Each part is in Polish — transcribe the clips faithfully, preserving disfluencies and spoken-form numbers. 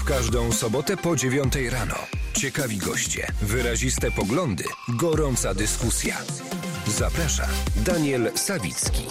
W każdą sobotę po dziewiątej rano. Ciekawi goście, wyraziste poglądy, gorąca dyskusja. Zaprasza Daniel Sawicki.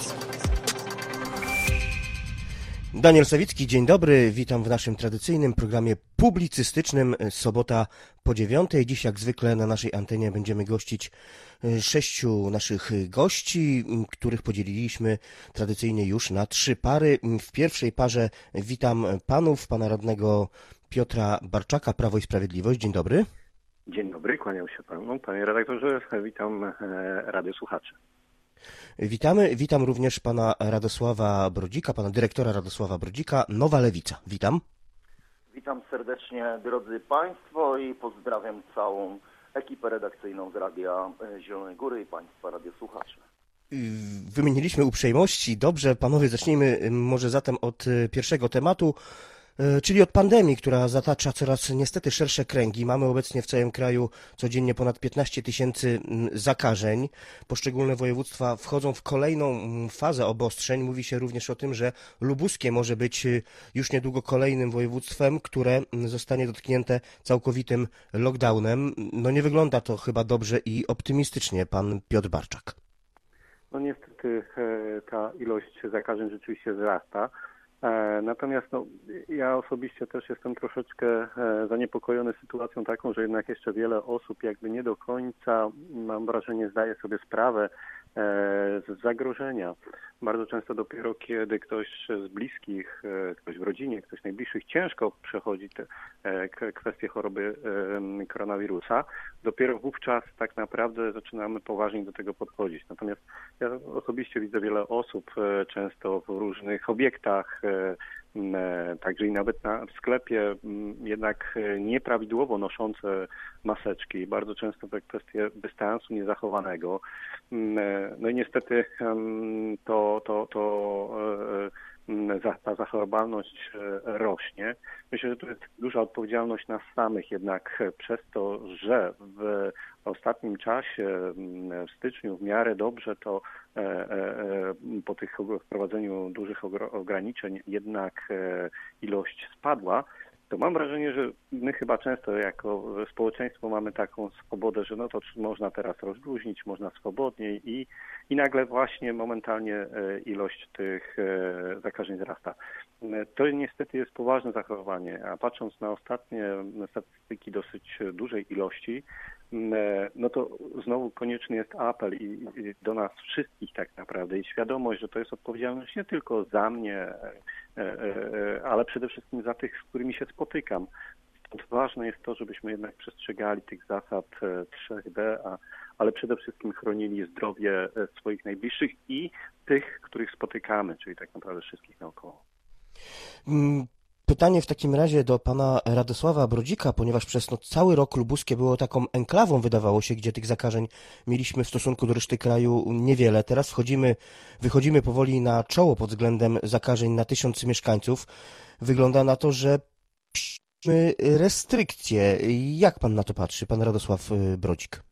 Daniel Sawicki, dzień dobry. Witam w naszym tradycyjnym programie publicystycznym Sobota po dziewiątej. Dziś jak zwykle na naszej antenie będziemy gościć sześciu naszych gości, których podzieliliśmy tradycyjnie już na trzy pary. W pierwszej parze witam panów, pana radnego Piotra Barczaka, Prawo i Sprawiedliwość. Dzień dobry. Dzień dobry, kłaniam się panu. Panie redaktorze, witam radiosłuchaczy. Witamy. Witam również pana Radosława Brodzika, pana dyrektora Radosława Brodzika, Nowa Lewica. Witam. Witam serdecznie, drodzy państwo, i pozdrawiam całą ekipę redakcyjną z Radia Zielonej Góry i państwa radiosłuchaczy. Wymieniliśmy uprzejmości. Dobrze, panowie, zacznijmy może zatem od pierwszego tematu, czyli od pandemii, która zatacza coraz niestety szersze kręgi. Mamy obecnie w całym kraju codziennie ponad piętnaście tysięcy zakażeń. Poszczególne województwa wchodzą w kolejną fazę obostrzeń. Mówi się również o tym, że lubuskie może być już niedługo kolejnym województwem, które zostanie dotknięte całkowitym lockdownem. No nie wygląda to chyba dobrze i optymistycznie, pan Piotr Barczak. No niestety ta ilość zakażeń rzeczywiście wzrasta. Natomiast no, ja osobiście też jestem troszeczkę zaniepokojony sytuacją taką, że jednak jeszcze wiele osób jakby nie do końca, mam wrażenie, zdaje sobie sprawę z zagrożenia. Bardzo często dopiero kiedy ktoś z bliskich, ktoś w rodzinie, ktoś najbliższych ciężko przechodzi te kwestie choroby koronawirusa, dopiero wówczas tak naprawdę zaczynamy poważnie do tego podchodzić. Natomiast ja osobiście widzę wiele osób często w różnych obiektach, także i nawet na, w sklepie, jednak nieprawidłowo noszące maseczki, bardzo często te kwestie dystansu niezachowanego. No i niestety to, to, to ta zachorowalność rośnie. Myślę, że to jest duża odpowiedzialność nas samych, jednak przez to, że w ostatnim czasie, w styczniu w miarę dobrze, to po tych wprowadzeniu dużych ograniczeń jednak ilość spadła, to mam wrażenie, że my chyba często jako społeczeństwo mamy taką swobodę, że no to można teraz rozluźnić, można swobodniej i, i nagle właśnie momentalnie ilość tych zakażeń wzrasta. To niestety jest poważne zachorowanie, a patrząc na ostatnie statystyki dosyć dużej ilości, no to znowu konieczny jest apel i, i do nas wszystkich tak naprawdę i świadomość, że to jest odpowiedzialność nie tylko za mnie, ale przede wszystkim za tych, z którymi się spotykam. Stąd ważne jest to, żebyśmy jednak przestrzegali tych zasad trzy D, a, ale przede wszystkim chronili zdrowie swoich najbliższych i tych, których spotykamy, czyli tak naprawdę wszystkich naokoło. Mm. Pytanie w takim razie do pana Radosława Brodzika, ponieważ przez no, cały rok lubuskie było taką enklawą, wydawało się, gdzie tych zakażeń mieliśmy w stosunku do reszty kraju niewiele. Teraz wchodzimy, wychodzimy powoli na czoło pod względem zakażeń na tysiąc mieszkańców. Wygląda na to, że mamy restrykcje. Jak pan na to patrzy, pan Radosław Brodzik?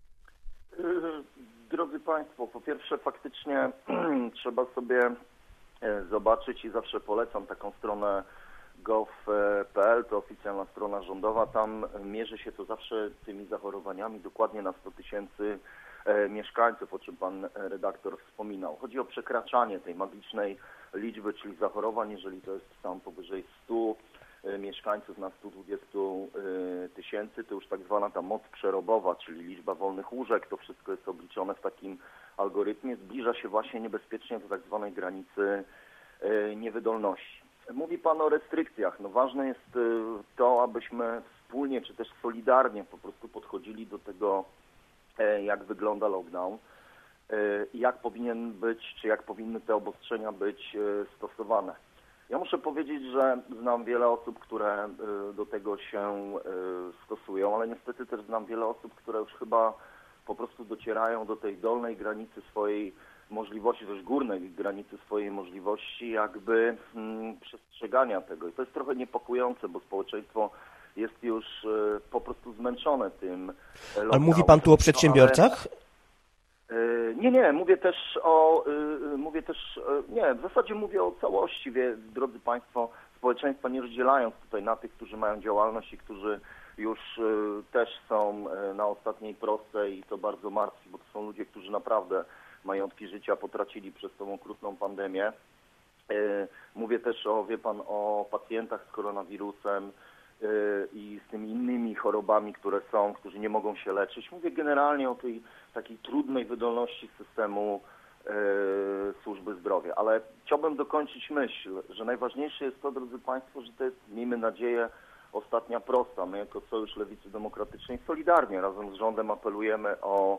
Drodzy państwo, po pierwsze faktycznie trzeba sobie zobaczyć i zawsze polecam taką stronę gov kropka p l, to oficjalna strona rządowa, tam mierzy się to zawsze tymi zachorowaniami dokładnie na sto tysięcy mieszkańców, o czym pan redaktor wspominał. Chodzi o przekraczanie tej magicznej liczby, czyli zachorowań, jeżeli to jest tam powyżej stu mieszkańców na sto dwadzieścia tysięcy, to już tak zwana ta moc przerobowa, czyli liczba wolnych łóżek, to wszystko jest obliczone w takim algorytmie, zbliża się właśnie niebezpiecznie do tak zwanej granicy niewydolności. Mówi pan o restrykcjach. No ważne jest to, abyśmy wspólnie czy też solidarnie po prostu podchodzili do tego, jak wygląda lockdown, jak powinien być, czy jak powinny te obostrzenia być stosowane. Ja muszę powiedzieć, że znam wiele osób, które do tego się stosują, ale niestety też znam wiele osób, które już chyba po prostu docierają do tej dolnej granicy swojej możliwości, też górnej granicy swojej możliwości jakby hmm, przestrzegania tego. I to jest trochę niepokojące, bo społeczeństwo jest już y, po prostu zmęczone tym lockdownem. Ale mówi pan tu o przedsiębiorcach? No, ale, y, nie, nie, mówię też o, y, mówię też, y, nie, w zasadzie mówię o całości, wie, drodzy państwo, społeczeństwa, nie rozdzielając tutaj na tych, którzy mają działalność i którzy już też są na ostatniej prostej i to bardzo martwi, bo to są ludzie, którzy naprawdę majątki życia potracili przez tą okrutną pandemię. Mówię też o, wie pan, o pacjentach z koronawirusem i z tymi innymi chorobami, które są, którzy nie mogą się leczyć. Mówię generalnie o tej takiej trudnej wydolności systemu służby zdrowia. Ale chciałbym dokończyć myśl, że najważniejsze jest to, drodzy Państwo, że to jest, miejmy nadzieję, ostatnia prosta. My jako Sojusz Lewicy Demokratycznej solidarnie razem z rządem apelujemy o,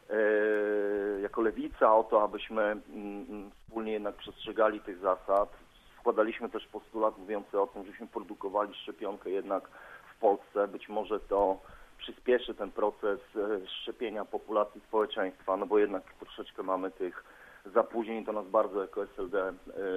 e, jako Lewica o to, abyśmy m, wspólnie jednak przestrzegali tych zasad. Składaliśmy też postulat mówiący o tym, żebyśmy produkowali szczepionkę jednak w Polsce. Być może to przyspieszy ten proces szczepienia populacji społeczeństwa, no bo jednak troszeczkę mamy tych zapóźnień, to nas bardzo jako S L D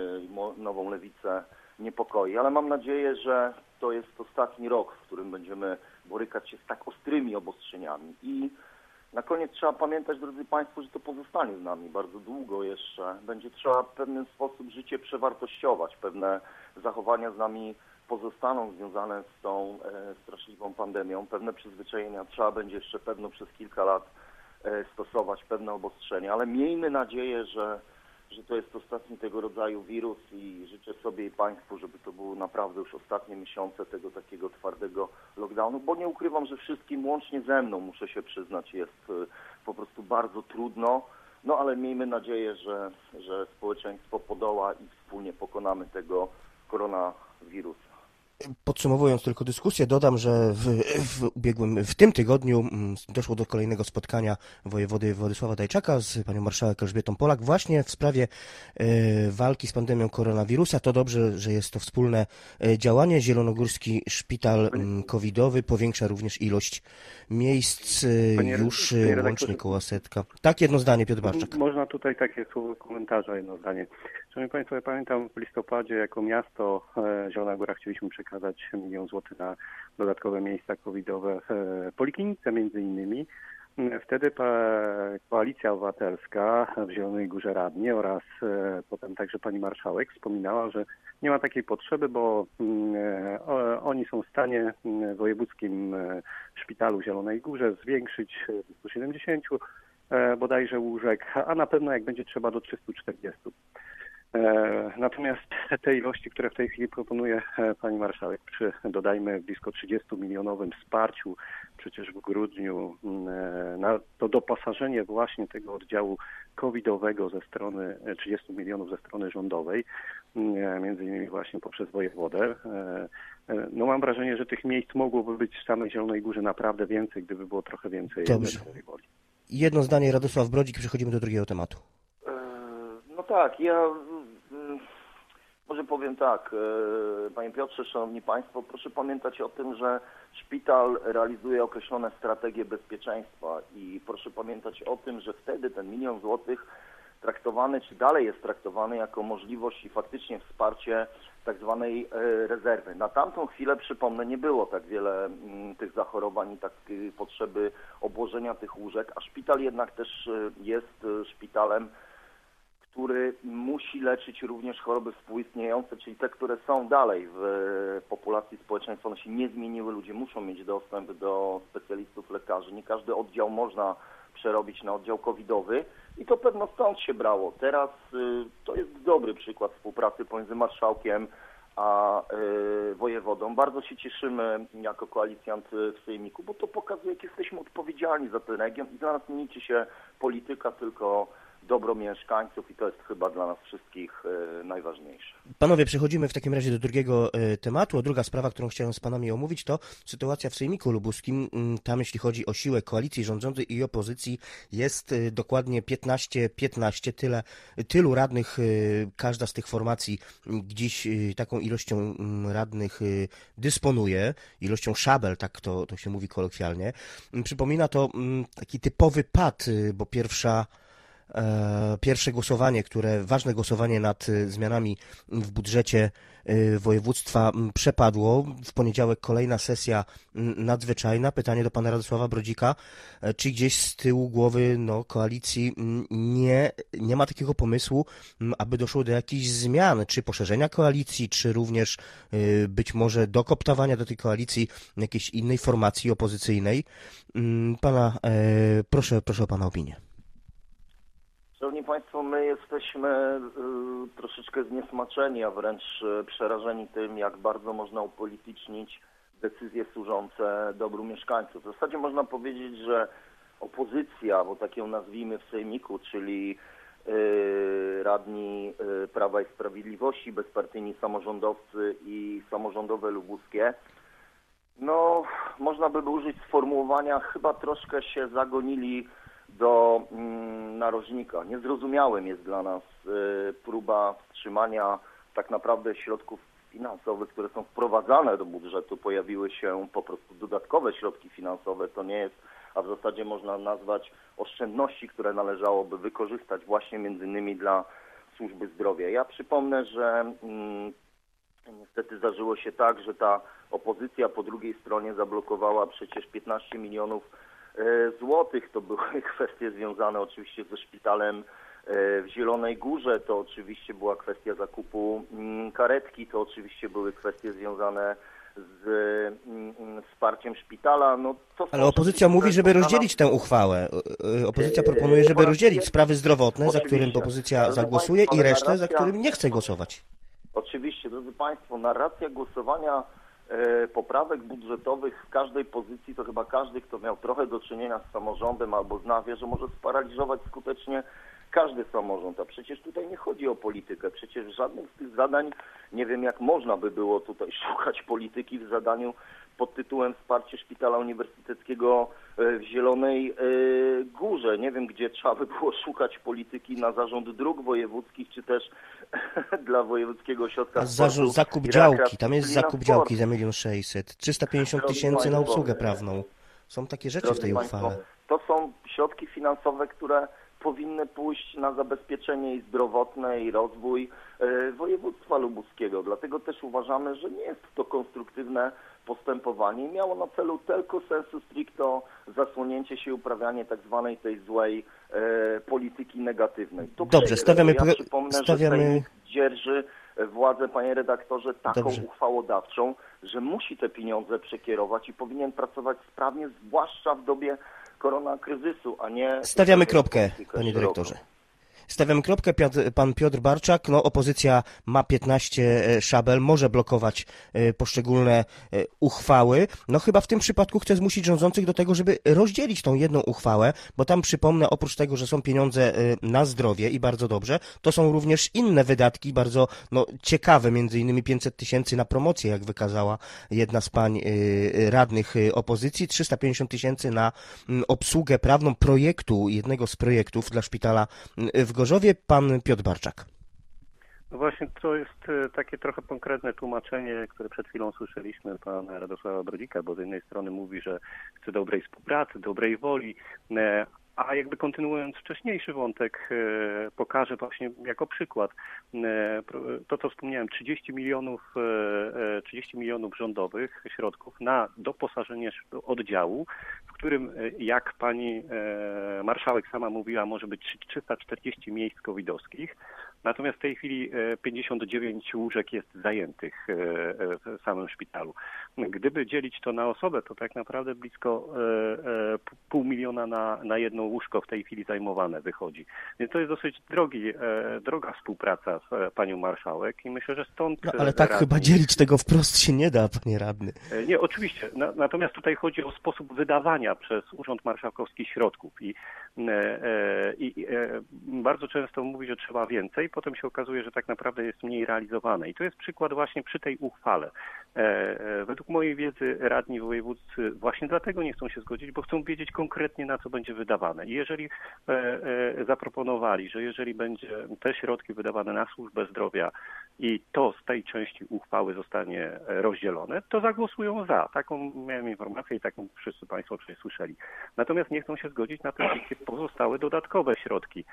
i Nową Lewicę niepokoi, ale mam nadzieję, że to jest ostatni rok, w którym będziemy borykać się z tak ostrymi obostrzeniami. I na koniec trzeba pamiętać, drodzy Państwo, że to pozostanie z nami bardzo długo jeszcze. Będzie trzeba w pewien sposób życie przewartościować, pewne zachowania z nami pozostaną związane z tą e, straszliwą pandemią. Pewne przyzwyczajenia trzeba będzie jeszcze pewno przez kilka lat e, stosować, pewne obostrzenia, ale miejmy nadzieję, że, że to jest ostatni tego rodzaju wirus i życzę sobie i Państwu, żeby to były naprawdę już ostatnie miesiące tego takiego twardego lockdownu, bo nie ukrywam, że wszystkim, łącznie ze mną, muszę się przyznać, jest e, po prostu bardzo trudno, no ale miejmy nadzieję, że, że społeczeństwo podoła i wspólnie pokonamy tego koronawirusa. Podsumowując tylko dyskusję, dodam, że w, w ubiegłym, w tym tygodniu doszło do kolejnego spotkania wojewody Władysława Dajczaka z panią marszałek Elżbietą Polak właśnie w sprawie e, walki z pandemią koronawirusa. To dobrze, że jest to wspólne e, działanie. Zielonogórski Szpital m, covidowy powiększa również ilość miejsc, e, Panie, już panie łącznie koło setka. Tak, jedno zdanie, Piotr Barczak. Można tutaj takie słowo komentarza, jedno zdanie. Szanowni Państwo, ja pamiętam w listopadzie jako miasto e, Zielona Góra chcieliśmy przekazać milion złotych na dodatkowe miejsca covidowe w Poliklinice między innymi. Wtedy Koalicja Obywatelska w Zielonej Górze radnie oraz e, potem także pani marszałek wspominała, że nie ma takiej potrzeby, bo e, o, oni są w stanie w wojewódzkim e, szpitalu w Zielonej Górze zwiększyć do stu siedemdziesięciu e, bodajże łóżek, a na pewno jak będzie trzeba do trzystu czterdziestu. Natomiast te ilości, które w tej chwili proponuje pani marszałek, przy dodajmy blisko trzydziestomilionowym wsparciu przecież w grudniu na to doposażenie właśnie tego oddziału covidowego ze strony trzydziestu milionów ze strony rządowej, między innymi właśnie poprzez wojewodę. No mam wrażenie, że tych miejsc mogłoby być w samej Zielonej Górze naprawdę więcej, gdyby było trochę więcej woli. Jedno zdanie, Radosław Brodzik, przechodzimy do drugiego tematu. No tak, ja może powiem tak, panie Piotrze, szanowni państwo, proszę pamiętać o tym, że szpital realizuje określone strategie bezpieczeństwa i proszę pamiętać o tym, że wtedy ten milion złotych traktowany, czy dalej jest traktowany jako możliwość i faktycznie wsparcie tak zwanej rezerwy. Na tamtą chwilę, przypomnę, nie było tak wiele tych zachorowań i takiej potrzeby obłożenia tych łóżek, a szpital jednak też jest szpitalem, który musi leczyć również choroby współistniejące, czyli te, które są dalej w populacji społeczeństwa. One się nie zmieniły, ludzie muszą mieć dostęp do specjalistów, lekarzy. Nie każdy oddział można przerobić na oddział covidowy i to pewno stąd się brało. Teraz y, to jest dobry przykład współpracy pomiędzy marszałkiem a y, wojewodą. Bardzo się cieszymy jako koalicjant w Sejmiku, bo to pokazuje, jak jesteśmy odpowiedzialni za ten region i dla nas nie liczy się polityka, tylko dobro mieszkańców i to jest chyba dla nas wszystkich e, najważniejsze. Panowie, przechodzimy w takim razie do drugiego e, tematu. Druga sprawa, którą chciałem z panami omówić, to sytuacja w Sejmiku Lubuskim. Tam, jeśli chodzi o siłę koalicji rządzącej i opozycji, jest e, dokładnie piętnaście piętnaście. Tyle, tylu radnych, e, każda z tych formacji dziś e, taką ilością m, radnych e, dysponuje, ilością szabel, tak to, to się mówi kolokwialnie. Przypomina to m, taki typowy pad, e, bo pierwsza pierwsze głosowanie, które ważne głosowanie nad zmianami w budżecie województwa przepadło. W poniedziałek kolejna sesja nadzwyczajna. Pytanie do pana Radosława Brodzika. Czy gdzieś z tyłu głowy no, koalicji nie, nie ma takiego pomysłu, aby doszło do jakichś zmian, czy poszerzenia koalicji, czy również być może dokoptowania do tej koalicji jakiejś innej formacji opozycyjnej? Pana, proszę, proszę o pana opinię. Szanowni Państwo, my jesteśmy y, troszeczkę zniesmaczeni, a wręcz y, przerażeni tym, jak bardzo można upolitycznić decyzje służące dobru mieszkańców. W zasadzie można powiedzieć, że opozycja, bo tak ją nazwijmy w Sejmiku, czyli y, radni y, Prawa i Sprawiedliwości, bezpartyjni samorządowcy i samorządowe lubuskie, no można by użyć sformułowania, chyba troszkę się zagonili do mm, narożnika. Niezrozumiałym jest dla nas y, próba wstrzymania tak naprawdę środków finansowych, które są wprowadzane do budżetu. Pojawiły się po prostu dodatkowe środki finansowe. To nie jest, a w zasadzie można nazwać oszczędności, które należałoby wykorzystać właśnie między innymi dla służby zdrowia. Ja przypomnę, że mm, niestety zdarzyło się tak, że ta opozycja po drugiej stronie zablokowała przecież piętnaście milionów złotych. To były kwestie związane oczywiście ze szpitalem w Zielonej Górze, to oczywiście była kwestia zakupu karetki, to oczywiście były kwestie związane z wsparciem szpitala. No, to Ale opozycja mówi, żeby rozdzielić tę uchwałę. Opozycja proponuje, żeby rozdzielić sprawy zdrowotne, za którym opozycja zagłosuje, i resztę, za którym nie chce głosować. Oczywiście, drodzy Państwo, narracja głosowania poprawek budżetowych w każdej pozycji, to chyba każdy, kto miał trochę do czynienia z samorządem albo zna, wie, że może sparaliżować skutecznie każdy samorząd. A przecież tutaj nie chodzi o politykę. Przecież w żadnym z tych zadań, nie wiem jak można by było tutaj szukać polityki w zadaniu pod tytułem wsparcie Szpitala Uniwersyteckiego w Zielonej Górze. Nie wiem, gdzie trzeba by było szukać polityki na zarząd dróg wojewódzkich, czy też dla Wojewódzkiego Ośrodka A zarząd, zakup działki, tam jest zakup działki za milion sześćset, trzysta pięćdziesiąt tysięcy na obsługę prawną. Są takie rzeczy w tej uchwale. To są środki finansowe, które powinny pójść na zabezpieczenie i zdrowotne, i rozwój województwa lubuskiego. Dlatego też uważamy, że nie jest to konstruktywne postępowanie. Miało na celu tylko sensu stricto zasłonięcie się i uprawianie tak zwanej tej złej e, polityki negatywnej. To Dobrze, przejdzie, stawiamy... Ja przypomnę, stawiamy... że Sejmik dzierży władzę, panie redaktorze, taką Dobrze. uchwałodawczą, że musi te pieniądze przekierować i powinien pracować sprawnie, zwłaszcza w dobie koronakryzysu, a nie... Stawiamy kropkę, panie dyrektorze. Stawiamy kropkę. Pan Piotr Barczak, no opozycja ma piętnaście szabel, może blokować poszczególne uchwały. No chyba w tym przypadku chce zmusić rządzących do tego, żeby rozdzielić tą jedną uchwałę, bo tam przypomnę, oprócz tego, że są pieniądze na zdrowie i bardzo dobrze, to są również inne wydatki, bardzo no, ciekawe, między innymi pięćset tysięcy na promocję, jak wykazała jedna z pań radnych opozycji, trzysta pięćdziesiąt tysięcy na obsługę prawną projektu, jednego z projektów dla szpitala w Gorzowie. Pan Piotr Barczak. No właśnie, to jest takie trochę konkretne tłumaczenie, które przed chwilą słyszeliśmy pana Radosława Brodzika, bo z jednej strony mówi, że chce dobrej współpracy, dobrej woli, a jakby kontynuując wcześniejszy wątek, pokażę właśnie jako przykład to, co wspomniałem, trzydzieści milionów, trzydzieści milionów rządowych środków na doposażenie oddziału, w którym, jak pani marszałek sama mówiła, może być trzysta czterdzieści miejsc covidowskich. Natomiast w tej chwili pięćdziesiąt dziewięć łóżek jest zajętych w samym szpitalu. Gdyby dzielić to na osobę, to tak naprawdę blisko pół miliona na, na jedno łóżko w tej chwili zajmowane wychodzi. Więc to jest dosyć drogi, droga współpraca z panią marszałek i myślę, że stąd... No, ale tak radni... chyba dzielić tego wprost się nie da, panie radny. Nie, oczywiście. Na, natomiast tutaj chodzi o sposób wydawania przez Urząd Marszałkowski środków i, i, i bardzo często mówi, że trzeba więcej, potem się okazuje, że tak naprawdę jest mniej realizowane. I to jest przykład właśnie przy tej uchwale. Według mojej wiedzy radni wojewódzcy właśnie dlatego nie chcą się zgodzić, bo chcą wiedzieć konkretnie, na co będzie wydawane. I jeżeli zaproponowali, że jeżeli będzie te środki wydawane na służbę zdrowia i to z tej części uchwały zostanie rozdzielone, to zagłosują za. Taką miałem informację i taką wszyscy państwo przecież słyszeli. Natomiast nie chcą się zgodzić na te wszystkie pozostałe dodatkowe środki.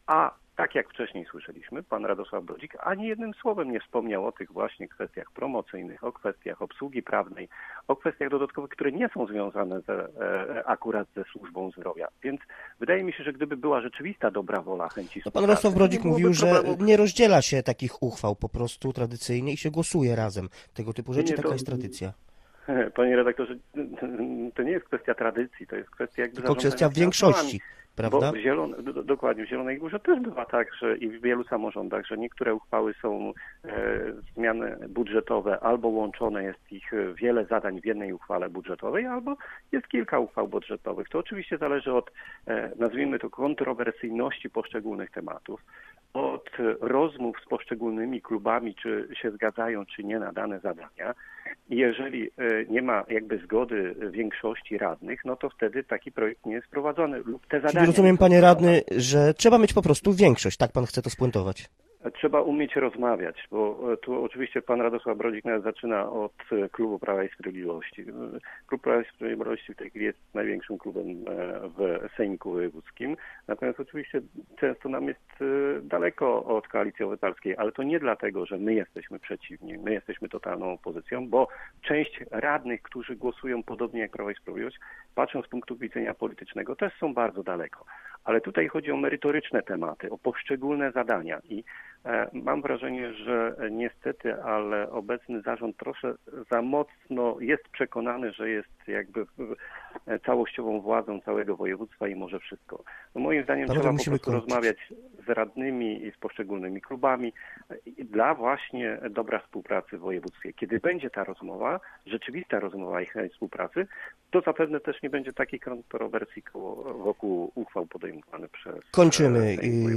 a tak jak wcześniej słyszeliśmy, pan Radosław Brodzik ani jednym słowem nie wspomniał o tych właśnie kwestiach promocyjnych, o kwestiach obsługi prawnej, o kwestiach dodatkowych, które nie są związane ze, e, akurat ze służbą zdrowia. Więc wydaje mi się, że gdyby była rzeczywista dobra wola, chęci no, pan Radosław Brodzik mówił, że nie rozdziela się takich uchwał po prostu tradycyjnie i się głosuje razem. Tego typu rzeczy, nie, taka to... jest tradycja. Panie redaktorze, to nie jest kwestia tradycji, to jest kwestia jakby tylko kwestia większości, prawda? Bo w Zielone, do, dokładnie, w Zielonej Górze też bywa tak, że i w wielu samorządach, że niektóre uchwały są e, zmiany budżetowe, albo łączone jest ich wiele zadań w jednej uchwale budżetowej, albo jest kilka uchwał budżetowych. To oczywiście zależy od, e, nazwijmy to, kontrowersyjności poszczególnych tematów, od rozmów z poszczególnymi klubami, czy się zgadzają, czy nie na dane zadania. I jeżeli nie ma jakby zgody większości radnych, no to wtedy taki projekt nie jest prowadzony lub te zadania... Czyli rozumiem, panie radny, że trzeba mieć po prostu większość, tak pan chce to spuentować? Trzeba umieć rozmawiać, bo tu oczywiście pan Radosław Brodzik nawet zaczyna od klubu Prawa i Sprawiedliwości. Klub Prawa i Sprawiedliwości w tej chwili jest największym klubem w Sejmiku Wojewódzkim, natomiast oczywiście często nam jest daleko od Koalicji Obywatelskiej, ale to nie dlatego, że my jesteśmy przeciwni, my jesteśmy totalną opozycją, bo część radnych, którzy głosują podobnie jak Prawo i Sprawiedliwość, patrząc z punktu widzenia politycznego, też są bardzo daleko. Ale tutaj chodzi o merytoryczne tematy, o poszczególne zadania i mam wrażenie, że niestety, ale obecny zarząd troszkę za mocno jest przekonany, że jest jakby całościową władzą całego województwa i może wszystko. No moim zdaniem Panowie, trzeba po prostu kończyć. rozmawiać z radnymi i z poszczególnymi klubami dla właśnie dobra współpracy w województwie. Kiedy będzie ta rozmowa, rzeczywista rozmowa i chęć współpracy, to zapewne też nie będzie takiej kontrowersji wokół uchwał podejmowanych przez... Kończymy.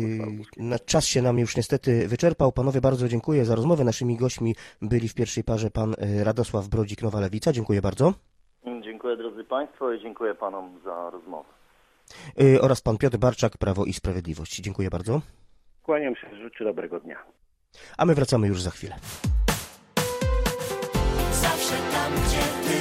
Czas się nam już niestety wyczerpał. Panowie, bardzo dziękuję za rozmowę. Naszymi gośćmi byli w pierwszej parze pan Radosław Brodzik, Nowa Lewica. Dziękuję bardzo. Dziękuję drodzy państwo i dziękuję panom za rozmowę. Oraz pan Piotr Barczak, Prawo i Sprawiedliwość. Dziękuję bardzo. Kłaniam się, życzę dobrego dnia. A my wracamy już za chwilę. Zawsze tam, gdzie ty,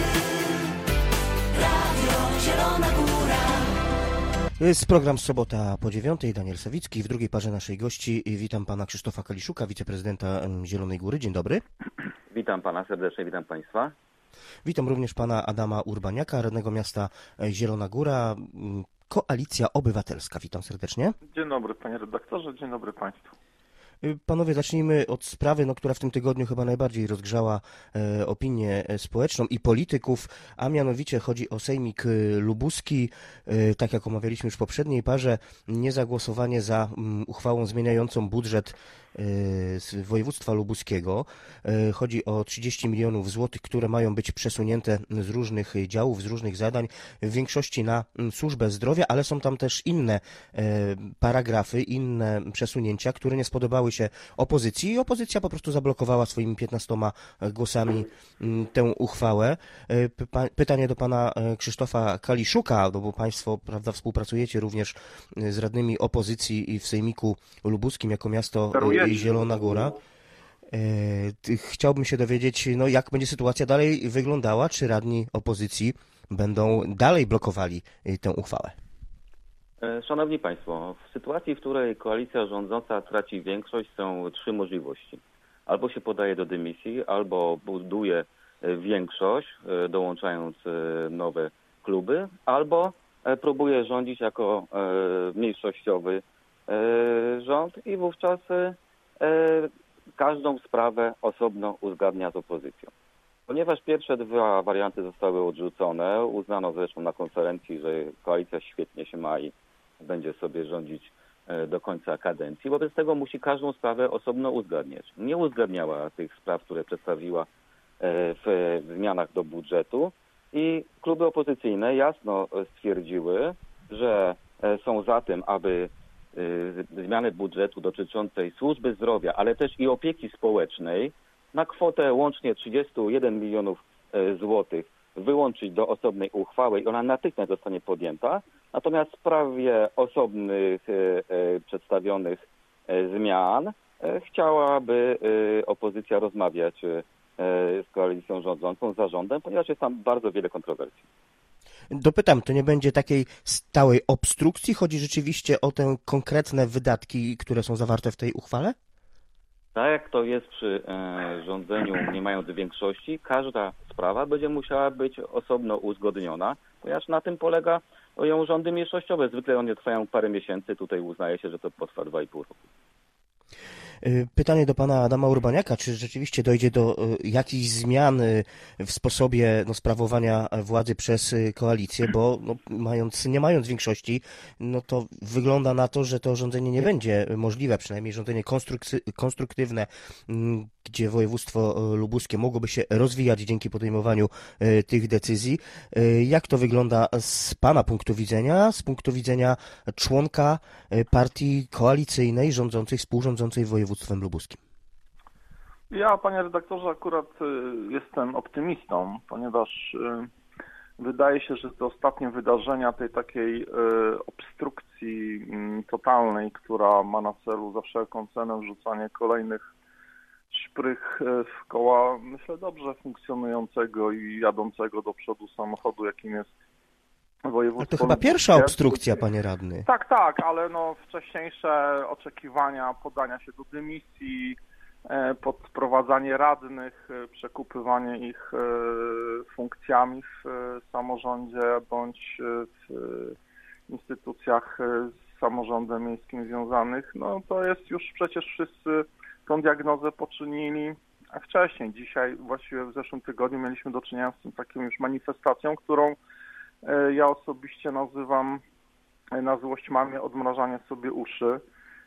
Radio Zielona Góra. Jest program Sobota po dziewiątej, Daniel Sawicki. W drugiej parze naszej gości witam pana Krzysztofa Kaliszuka, wiceprezydenta Zielonej Góry. Dzień dobry. Witam pana serdecznie, witam państwa. Witam również pana Adama Urbaniaka, radnego miasta Zielona Góra, Koalicja Obywatelska. Witam serdecznie. Dzień dobry panie redaktorze, dzień dobry państwu. Panowie, zacznijmy od sprawy, no, która w tym tygodniu chyba najbardziej rozgrzała e, opinię społeczną i polityków, a mianowicie chodzi o Sejmik Lubuski. E, tak jak omawialiśmy już w poprzedniej parze, niezagłosowanie za m, uchwałą zmieniającą budżet e, z województwa lubuskiego. E, chodzi o trzydzieści milionów złotych, które mają być przesunięte z różnych działów, z różnych zadań, w większości na m, służbę zdrowia, ale są tam też inne e, paragrafy, inne przesunięcia, które nie spodobały się opozycji i opozycja po prostu zablokowała swoimi piętnastoma głosami tę uchwałę. Pytanie do pana Krzysztofa Kaliszuka, bo państwo, prawda, współpracujecie również z radnymi opozycji w Sejmiku Lubuskim jako miasto Zielona Góra. Chciałbym się dowiedzieć, no, jak będzie sytuacja dalej wyglądała, czy radni opozycji będą dalej blokowali tę uchwałę. Szanowni Państwo, w sytuacji, w której koalicja rządząca traci większość, są trzy możliwości. Albo się podaje do dymisji, albo buduje większość, dołączając nowe kluby, albo próbuje rządzić jako mniejszościowy rząd i wówczas każdą sprawę osobno uzgadnia z opozycją. Ponieważ pierwsze dwa warianty zostały odrzucone, uznano zresztą na konferencji, że koalicja świetnie się ma i będzie sobie rządzić do końca kadencji. Wobec tego musi każdą sprawę osobno uzgadniać. Nie uzgadniała tych spraw, które przedstawiła w zmianach do budżetu i kluby opozycyjne jasno stwierdziły, że są za tym, aby zmiany budżetu dotyczącej służby zdrowia, ale też i opieki społecznej na kwotę łącznie trzydzieści jeden milionów złotych wyłączyć do osobnej uchwały i ona natychmiast zostanie podjęta. Natomiast w sprawie osobnych przedstawionych zmian chciałaby opozycja rozmawiać z koalicją rządzącą, z zarządem, ponieważ jest tam bardzo wiele kontrowersji. Dopytam, to nie będzie takiej stałej obstrukcji? Chodzi rzeczywiście o te konkretne wydatki, które są zawarte w tej uchwale? Tak jak to jest przy e, rządzeniu, nie mając większości, każda sprawa będzie musiała być osobno uzgodniona, ponieważ na tym polega ją rządy mniejszościowe. Zwykle one trwają parę miesięcy, tutaj uznaje się, że to potrwa dwa i pół roku. Pytanie do pana Adama Urbaniaka, czy rzeczywiście dojdzie do jakichś zmian w sposobie no, sprawowania władzy przez koalicję, bo no, mając, nie mając większości, no to wygląda na to, że to rządzenie nie będzie możliwe, przynajmniej rządzenie konstruk- konstruktywne, gdzie województwo lubuskie mogłoby się rozwijać dzięki podejmowaniu tych decyzji. Jak to wygląda z pana punktu widzenia, z punktu widzenia członka partii koalicyjnej rządzącej, współrządzącej województwem lubuskim? Ja, panie redaktorze, akurat jestem optymistą, ponieważ wydaje się, że te ostatnie wydarzenia tej takiej obstrukcji totalnej, która ma na celu za wszelką cenę wrzucanie kolejnych szprych w koła, myślę, dobrze funkcjonującego i jadącego do przodu samochodu, jakim jest województwo. Ale to chyba pierwsza obstrukcja, panie radny. Tak, tak, ale no wcześniejsze oczekiwania podania się do dymisji, podprowadzanie radnych, przekupywanie ich funkcjami w samorządzie bądź w instytucjach z samorządem miejskim związanych, no to jest już przecież wszyscy tą diagnozę poczynili wcześniej. Dzisiaj, właściwie w zeszłym tygodniu mieliśmy do czynienia z tym taką już manifestacją, którą ja osobiście nazywam na złość mamie odmrażanie sobie uszy.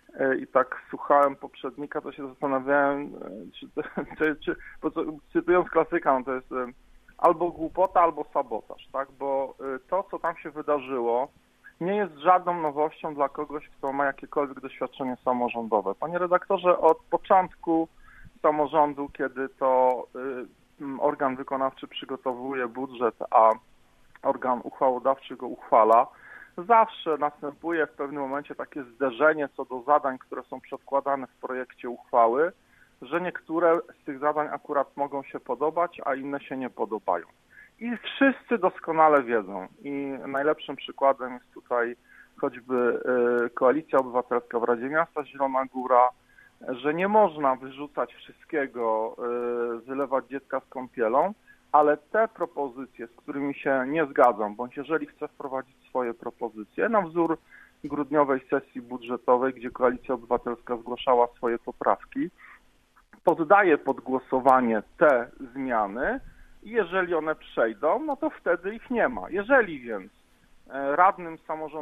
I tak słuchałem poprzednika, to się zastanawiałem, czy, czy, czy bo co, cytując klasyka, no to jest albo głupota, albo sabotaż, tak? Bo to, co tam się wydarzyło, nie jest żadną nowością dla kogoś, kto ma jakiekolwiek doświadczenie samorządowe. Panie redaktorze, od początku samorządu, kiedy to organ wykonawczy przygotowuje budżet, a organ uchwałodawczy go uchwala, zawsze następuje w pewnym momencie takie zderzenie co do zadań, które są przedkładane w projekcie uchwały, że niektóre z tych zadań akurat mogą się podobać, a inne się nie podobają. I wszyscy doskonale wiedzą. I najlepszym przykładem jest tutaj choćby Koalicja Obywatelska w Radzie Miasta Zielona Góra, że nie można wyrzucać wszystkiego, wylewać dziecka z kąpielą, ale te propozycje, z którymi się nie zgadzam, bądź jeżeli chcę wprowadzić swoje propozycje, na wzór grudniowej sesji budżetowej, gdzie Koalicja Obywatelska zgłaszała swoje poprawki, poddaję pod głosowanie te zmiany i jeżeli one przejdą, no to wtedy ich nie ma. Jeżeli więc radnym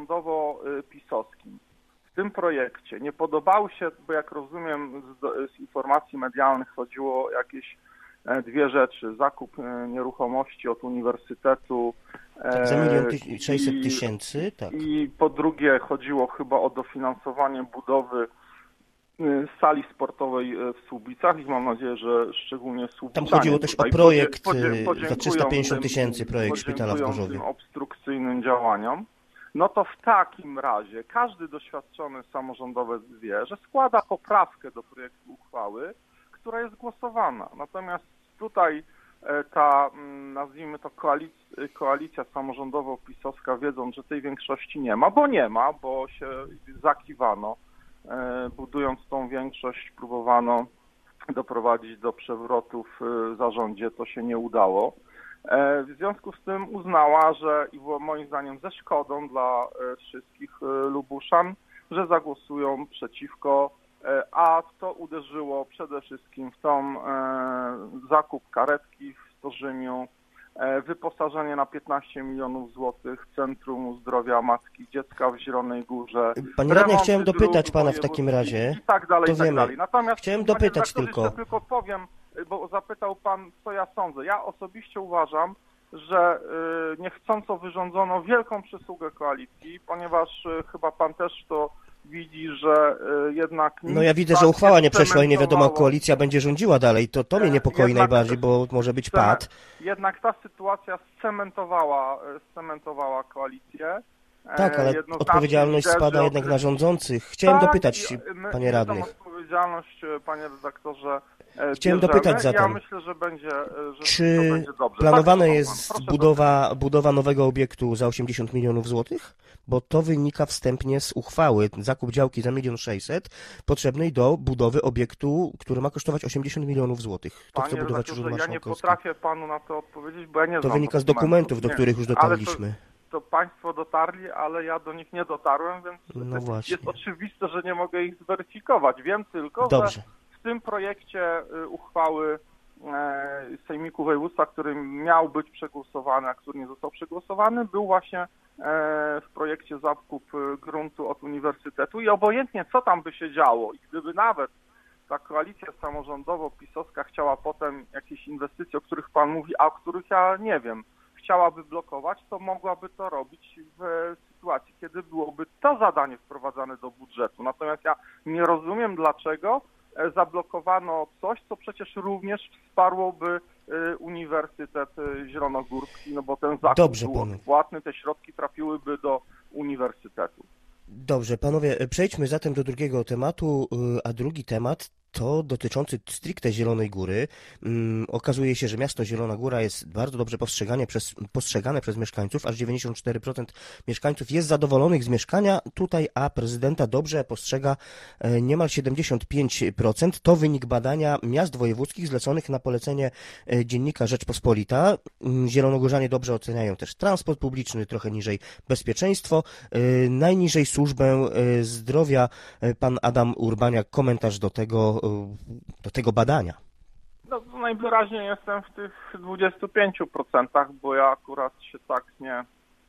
samorządowo-pisowskim w tym projekcie nie podobały się, bo jak rozumiem z, z informacji medialnych chodziło o jakieś dwie rzeczy. Zakup nieruchomości od uniwersytetu. Tak, za milion sześćset tysięcy, tak. I po drugie chodziło chyba o dofinansowanie budowy sali sportowej w Słubicach i mam nadzieję, że szczególnie Słubicanie. Tam chodziło też o projekt za trzysta pięćdziesiąt tysięcy, projekt szpitala w Gorzowie. Tym obstrukcyjnym działaniom. No to w takim razie każdy doświadczony samorządowiec wie, że składa poprawkę do projektu uchwały, która jest głosowana. Natomiast tutaj ta, nazwijmy to koalicja, koalicja samorządowo-pisowska, wiedząc, że tej większości nie ma, bo nie ma, bo się zakiwano, budując tą większość próbowano doprowadzić do przewrotu w zarządzie, to się nie udało. W związku z tym uznała, że i moim zdaniem ze szkodą dla wszystkich Lubuszan, że zagłosują przeciwko, a to uderzyło przede wszystkim w tą zakup karetki w Storzymiu, wyposażenie na piętnaście milionów złotych Centrum Zdrowia Matki i Dziecka w Zielonej Górze. Panie radny, chciałem dopytać pana w takim razie. I tak dalej, to i tak wiemy. dalej. Natomiast chciałem dopytać tylko. Jeszcze tylko powiem, bo zapytał pan, co ja sądzę. Ja osobiście uważam, że y, niechcąco wyrządzono wielką przysługę koalicji, ponieważ y, chyba pan też to widzi, że y, jednak... No ja widzę, że uchwała nie przeszła i nie wiadomo, koalicja będzie rządziła dalej. To to mnie niepokoi jednak najbardziej, bo może być pad. Jednak ta sytuacja scementowała, scementowała koalicję. Tak, ale odpowiedzialność spada jednak na rządzących. Chciałem tak, dopytć, panie radnych. Odpowiedzialność, panie redaktorze, Chciałem bierzemy. dopytać zatem, ja myślę, że będzie, że czy to będzie dobrze. planowana tak, jest proszę budowa, budowa nowego obiektu za osiemdziesiąt milionów złotych? Bo to wynika wstępnie z uchwały. Zakup działki za milion sześćset potrzebnej do budowy obiektu, który ma kosztować osiemdziesiąt milionów złotych. To chce Panie budować redaktorze, Urząd ja nie Marszałkowski. potrafię panu na to odpowiedzieć, bo ja nie To znam wynika z dokumentów, dokumentów, do nie. których już Ale dotarliśmy. To, to państwo dotarli, ale ja do nich nie dotarłem, więc No właśnie. jest oczywiste, że nie mogę ich zweryfikować. Wiem tylko, Dobrze. że w tym projekcie y, uchwały e, Sejmiku Województwa, który miał być przegłosowany, a który nie został przegłosowany, był właśnie e, w projekcie zakup y, gruntu od uniwersytetu i obojętnie co tam by się działo i gdyby nawet ta koalicja samorządowo-pisowska chciała potem jakieś inwestycje, o których pan mówi, a o których ja nie wiem, chciałaby blokować, to mogłaby to robić w sytuacji, kiedy byłoby to zadanie wprowadzane do budżetu. Natomiast ja nie rozumiem, dlaczego zablokowano coś, co przecież również wsparłoby Uniwersytet Zielonogórski, no bo ten zakup Dobrze, był panu. odpłatny, te środki trafiłyby do uniwersytetu. Dobrze, panowie, przejdźmy zatem do drugiego tematu, a drugi temat to dotyczący stricte Zielonej Góry. Um, okazuje się, że miasto Zielona Góra jest bardzo dobrze postrzegane przez, postrzegane przez mieszkańców, aż dziewięćdziesiąt cztery procent mieszkańców jest zadowolonych z mieszkania tutaj, a prezydenta dobrze postrzega e, niemal siedemdziesiąt pięć procent. To wynik badania miast wojewódzkich zleconych na polecenie e, dziennika Rzeczpospolita. Um, zielonogórzanie dobrze oceniają też transport publiczny, trochę niżej bezpieczeństwo, e, najniżej służbę e, zdrowia. E, pan Adam Urbaniak, komentarz do tego do tego badania. No, najwyraźniej jestem w tych dwudziestu pięciu procentach, bo ja akurat się tak nie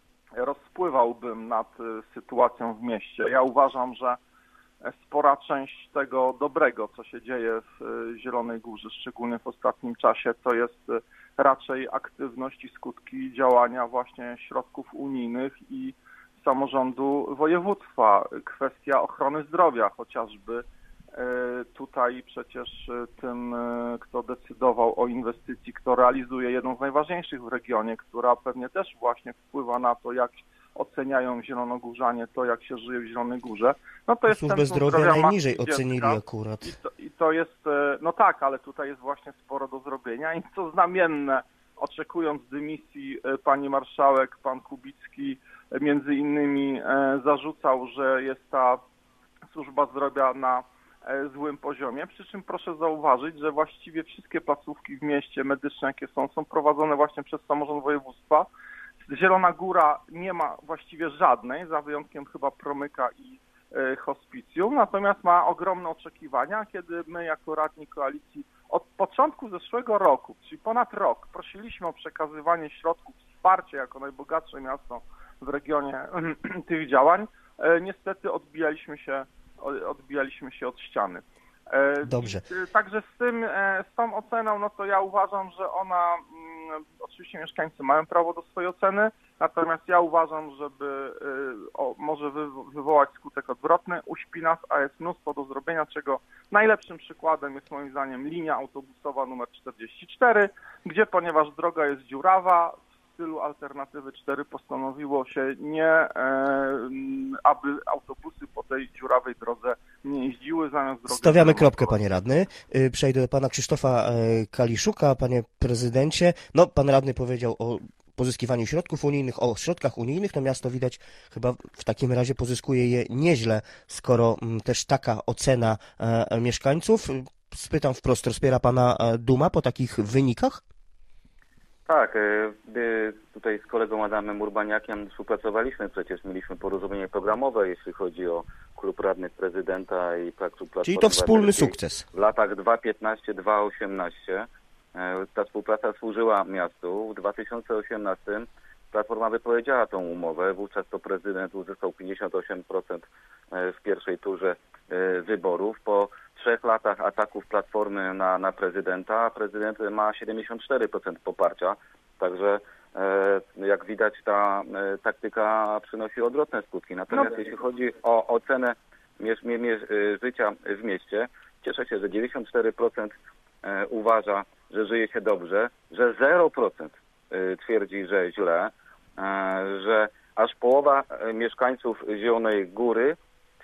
rozpływałbym nad sytuacją w mieście. Ja uważam, że spora część tego dobrego, co się dzieje w Zielonej Górze, szczególnie w ostatnim czasie, to jest raczej aktywność i skutki działania właśnie środków unijnych i samorządu województwa. Kwestia ochrony zdrowia chociażby. Tutaj przecież tym, kto decydował o inwestycji, kto realizuje jedną z najważniejszych w regionie, która pewnie też właśnie wpływa na to, jak oceniają zielonogórzanie, to jak się żyje w Zielonej Górze, no to jest Służbę zdrowia, zdrowia najniżej ocenili dziecka. akurat. I to, I to jest, no tak, ale tutaj jest właśnie sporo do zrobienia i co znamienne, oczekując dymisji pani marszałek, pan Kubicki między innymi zarzucał, że jest ta służba zdrowia na złym poziomie, przy czym proszę zauważyć, że właściwie wszystkie placówki w mieście medyczne, jakie są, są prowadzone właśnie przez samorząd województwa. Zielona Góra nie ma właściwie żadnej, za wyjątkiem chyba promyka i y, hospicjum, natomiast ma ogromne oczekiwania, kiedy my jako radni koalicji od początku zeszłego roku, czyli ponad rok, prosiliśmy o przekazywanie środków, wsparcie jako najbogatsze miasto w regionie tych działań, y, niestety odbijaliśmy się odbijaliśmy się od ściany. Dobrze. Także z tym, z tą oceną, no to ja uważam, że ona, oczywiście mieszkańcy mają prawo do swojej oceny, natomiast ja uważam, żeby o, może wy, wywołać skutek odwrotny, uśpi nas, a jest mnóstwo do zrobienia, czego najlepszym przykładem jest moim zdaniem linia autobusowa numer czterdzieści cztery, gdzie ponieważ droga jest dziurawa, w stylu Alternatywy cztery postanowiło się nie, e, aby autobusy po tej dziurawej drodze nie jeździły zamiast drogi. Stawiamy kropkę, panie radny. Przejdę do pana Krzysztofa Kaliszuka, panie prezydencie. No, pan radny powiedział o pozyskiwaniu środków unijnych, o środkach unijnych, no miasto widać chyba w takim razie pozyskuje je nieźle, skoro też taka ocena e, mieszkańców. Spytam wprost, rozpiera pana duma po takich wynikach? Tak, tutaj z kolegą Adamem Urbaniakiem współpracowaliśmy, przecież mieliśmy porozumienie programowe, jeśli chodzi o klub radnych prezydenta i klub Platformy. Czyli to wspólny sukces. W latach dwa tysiące piętnastym do dwa tysiące osiemnastego ta współpraca służyła miastu. W dwa tysiące osiemnastym Platforma wypowiedziała tą umowę, wówczas to prezydent uzyskał pięćdziesiąt osiem procent w pierwszej turze wyborów. Po trzech latach ataków Platformy na, na prezydenta, prezydent ma siedemdziesiąt cztery procent poparcia, także e, jak widać ta e, taktyka przynosi odwrotne skutki. Natomiast no. jeśli chodzi o ocenę mierz, mierz, mierz, życia w mieście, cieszę się, że dziewięćdziesiąt cztery procent e, uważa, że żyje się dobrze, że zero procent e, twierdzi, że źle, e, że aż połowa mieszkańców Zielonej Góry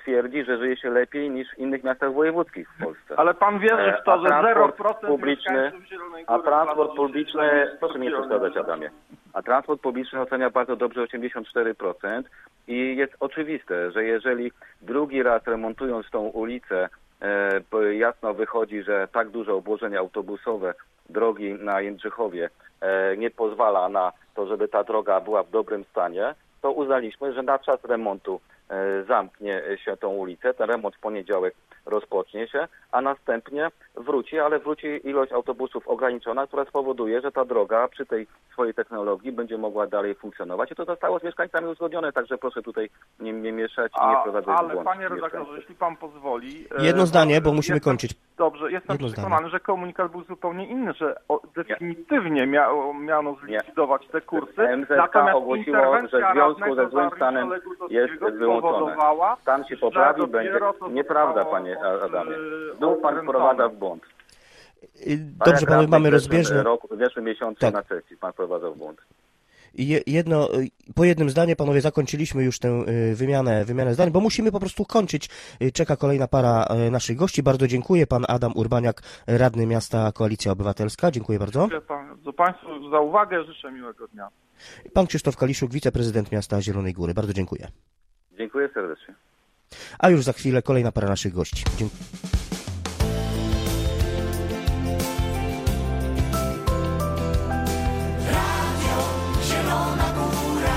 twierdzi, że żyje się lepiej niż w innych miastach wojewódzkich w Polsce. Ale pan wierzy w to, A że zero transport procent publiczny, mieszkańców Zielonej Góry a transport wkłada publiczny, się w proszę mnie nie przeszkadzać, Adamie, a transport publiczny ocenia bardzo dobrze osiemdziesiąt cztery procent i jest oczywiste, że jeżeli drugi raz remontując tą ulicę, e, jasno wychodzi, że tak duże obłożenie autobusowe drogi na Jędrzychowie e, nie pozwala na to, żeby ta droga była w dobrym stanie, to uznaliśmy, że na czas remontu e, zamknie się tą ulicę, ten remont w poniedziałek rozpocznie się, a następnie wróci, ale wróci ilość autobusów ograniczona, która spowoduje, że ta droga przy tej swojej technologii będzie mogła dalej funkcjonować i to zostało z mieszkańcami uzgodnione, także proszę tutaj nie, nie mieszać i nie A, wprowadzać w ale błąd panie redaktorze, mieszkańców. jeśli pan pozwoli... e, Jedno zdanie, bo jestem- musimy kończyć. Dobrze, jestem Jedno przekonany, zdanie. że komunikat był zupełnie inny, że o, definitywnie miało, miano zlikwidować te kursy, M Z K natomiast ogłosiło, interwencja że w związku radnego ze złym Dariusza stanem Legutowskiego jest wyłączone. spowodowała, Stan się że poprawi, dopiero będzie... to Nieprawda, zostało panie od, Adamie. e, Znów pan odkręcone. wprowadza w błąd. Y, Dobrze, Pan panowie, mamy w zeszłym rozbieżne. roku, w zeszłym miesiącu Tak. na sesji pan wprowadzał w błąd. Je- Jedno, y, po jednym zdaniu, panowie, zakończyliśmy już tę y, wymianę, wymianę zdań, bo musimy po prostu kończyć. Y, Czeka kolejna para y, naszych gości. Bardzo dziękuję. Pan Adam Urbaniak, radny miasta Koalicja Obywatelska. Dziękuję bardzo. Dziękuję bardzo Państwu za uwagę, życzę miłego dnia. Pan Krzysztof Kaliszuk, wiceprezydent miasta Zielonej Góry. Bardzo dziękuję. Dziękuję serdecznie. A już za chwilę kolejna para naszych gości. Dziękuję. Zielona Góra.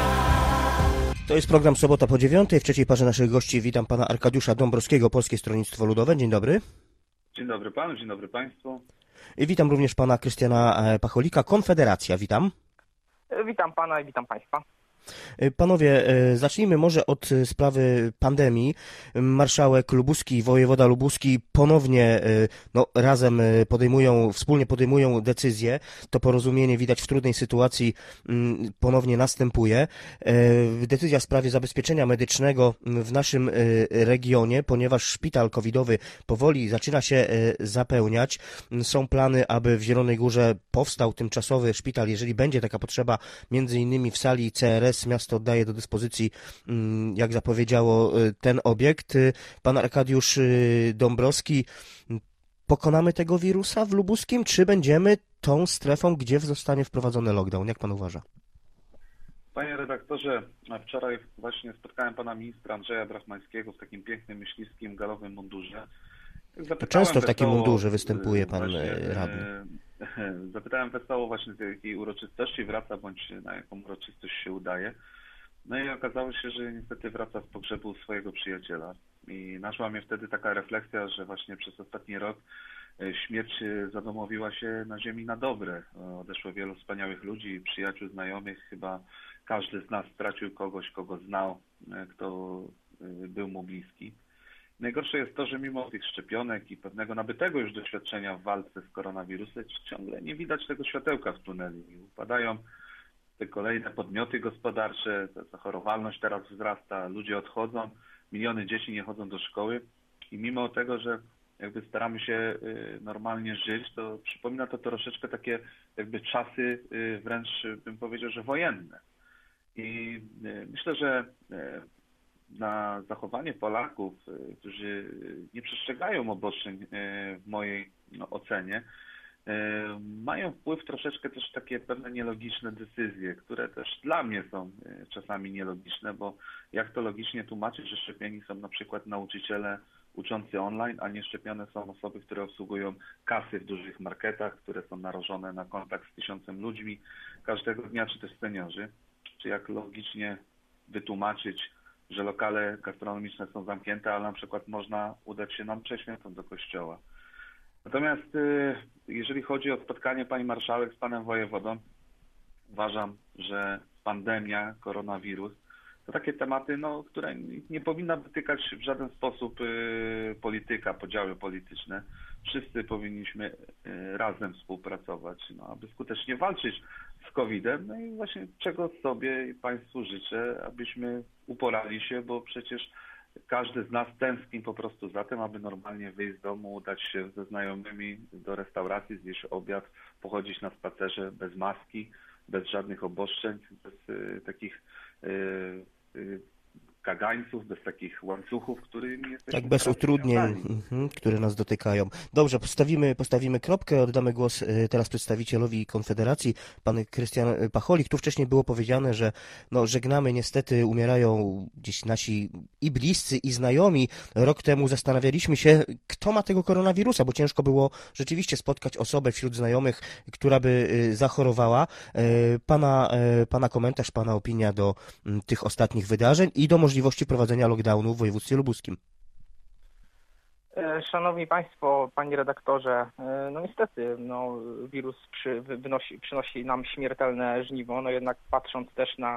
To jest program Sobota po dziewiątej. W trzeciej parze naszych gości witam pana Arkadiusza Dąbrowskiego, Polskie Stronnictwo Ludowe. Dzień dobry. Dzień dobry panu, dzień dobry państwu. I witam również pana Krystiana e, Pacholika, Konfederacja. Witam. Witam pana i witam państwa. Panowie, zacznijmy może od sprawy pandemii. Marszałek lubuski, wojewoda lubuski ponownie no, razem podejmują, wspólnie podejmują decyzje. To porozumienie widać w trudnej sytuacji ponownie następuje. Decyzja w sprawie zabezpieczenia medycznego w naszym regionie, ponieważ szpital covidowy powoli zaczyna się zapełniać. Są plany, aby w Zielonej Górze powstał tymczasowy szpital, jeżeli będzie taka potrzeba, między innymi w sali C R S. Miasto oddaje do dyspozycji, jak zapowiedziało, ten obiekt. Pan Arkadiusz Dąbrowski, pokonamy tego wirusa w lubuskim, czy będziemy tą strefą, gdzie zostanie wprowadzony lockdown? Jak pan uważa? Panie redaktorze, wczoraj właśnie spotkałem pana ministra Andrzeja Brachmańskiego w takim pięknym myśliwskim galowym mundurze. To często w takim wesoło, mundurze występuje pan właśnie, radny. Zapytałem wesoło właśnie z jakiej uroczystości wraca, bądź na jaką uroczystość się udaje. No i okazało się, że niestety wraca z pogrzebu swojego przyjaciela. I naszła mnie wtedy taka refleksja, że właśnie przez ostatni rok śmierć zadomowiła się na ziemi na dobre. Odeszło wielu wspaniałych ludzi, przyjaciół, znajomych. Chyba każdy z nas stracił kogoś, kogo znał, kto był mu bliski. Najgorsze jest to, że mimo tych szczepionek i pewnego nabytego już doświadczenia w walce z koronawirusem ciągle nie widać tego światełka w tunelu. Upadają te kolejne podmioty gospodarcze, ta zachorowalność teraz wzrasta, ludzie odchodzą, miliony dzieci nie chodzą do szkoły i mimo tego, że jakby staramy się normalnie żyć, to przypomina to troszeczkę takie jakby czasy wręcz bym powiedział, że wojenne. I myślę, że na zachowanie Polaków, którzy nie przestrzegają obostrzeń w mojej no, ocenie, mają wpływ troszeczkę też takie pewne nielogiczne decyzje, które też dla mnie są czasami nielogiczne, bo jak to logicznie tłumaczyć, że szczepieni są na przykład nauczyciele uczący online, a nie szczepione są osoby, które obsługują kasy w dużych marketach, które są narażone na kontakt z tysiącem ludźmi każdego dnia, czy też seniorzy, czy jak logicznie wytłumaczyć, że lokale gastronomiczne są zamknięte, ale na przykład można udać się na mszę świętą do kościoła. Natomiast jeżeli chodzi o spotkanie pani marszałek z panem wojewodą, uważam, że pandemia, koronawirus to takie tematy, no, które nie powinna dotykać w żaden sposób polityka, podziały polityczne. Wszyscy powinniśmy razem współpracować, no, aby skutecznie walczyć z kowidem. No i właśnie czego sobie i państwu życzę, abyśmy uporali się, bo przecież każdy z nas tęskni po prostu za tym, aby normalnie wyjść z domu, udać się ze znajomymi do restauracji, zjeść obiad, pochodzić na spacerze bez maski, bez żadnych obostrzeń, bez y, takich y, y, kagańców, bez takich łańcuchów, którymi jesteśmy... Tak, bez utrudnień, mhm, które nas dotykają. Dobrze, postawimy, postawimy kropkę, oddamy głos y, teraz przedstawicielowi Konfederacji, pan Krystian Pacholik. Tu wcześniej było powiedziane, że no, żegnamy, niestety umierają gdzieś nasi i bliscy, i znajomi. Rok temu zastanawialiśmy się, kto ma tego koronawirusa, bo ciężko było rzeczywiście spotkać osobę wśród znajomych, która by y, zachorowała. Y, pana, y, pana komentarz, pana opinia do y, tych ostatnich wydarzeń i do możliwości prowadzenia lockdownu w województwie lubuskim. Szanowni Państwo, Panie Redaktorze, no niestety no, wirus przy, wynosi, przynosi nam śmiertelne żniwo, no jednak patrząc też na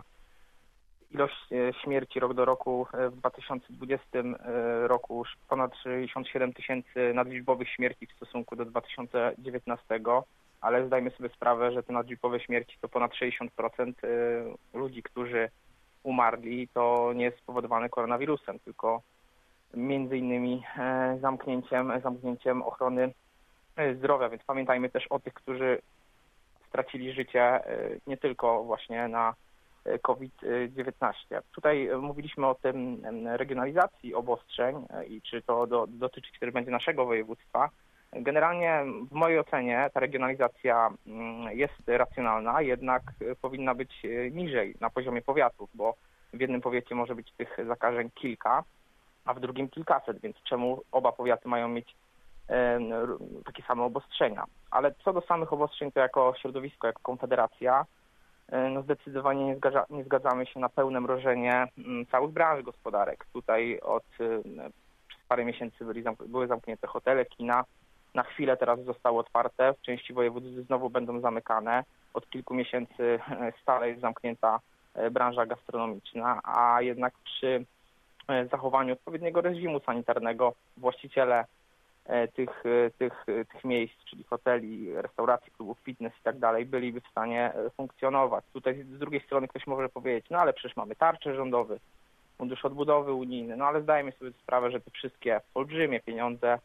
ilość śmierci rok do roku, w dwa tysiące dwudziestym roku ponad sześćdziesiąt siedem tysięcy nadliczbowych śmierci w stosunku do dwa tysiące dziewiętnastego, ale zdajmy sobie sprawę, że te nadliczbowe śmierci to ponad sześćdziesiąt procent ludzi, którzy umarli, to nie jest spowodowane koronawirusem, tylko między innymi zamknięciem, zamknięciem ochrony zdrowia, więc pamiętajmy też o tych, którzy stracili życie nie tylko właśnie na COVID dziewiętnaście. Tutaj mówiliśmy o tym regionalizacji obostrzeń i czy to do, dotyczyć też będzie naszego województwa. Generalnie w mojej ocenie ta regionalizacja jest racjonalna, jednak powinna być niżej na poziomie powiatów, bo w jednym powiecie może być tych zakażeń kilka, a w drugim kilkaset, więc czemu oba powiaty mają mieć e, takie same obostrzenia. Ale co do samych obostrzeń, to jako środowisko, jako Konfederacja, e, no zdecydowanie nie, zgadza, nie zgadzamy się na pełne mrożenie m, całych branż gospodarek. Tutaj od e, przez parę miesięcy byli zamk- były zamknięte hotele, kina, na chwilę teraz zostały otwarte, w części województw znowu będą zamykane. Od kilku miesięcy e, stale jest zamknięta e, branża gastronomiczna, a jednak przy zachowaniu odpowiedniego reżimu sanitarnego właściciele tych, tych, tych miejsc, czyli hoteli, restauracji, klubów fitness i tak dalej, byliby w stanie funkcjonować. Tutaj z drugiej strony ktoś może powiedzieć, no ale przecież mamy tarcze rządowe, fundusz odbudowy unijny, no ale zdajemy sobie sprawę, że te wszystkie olbrzymie pieniądze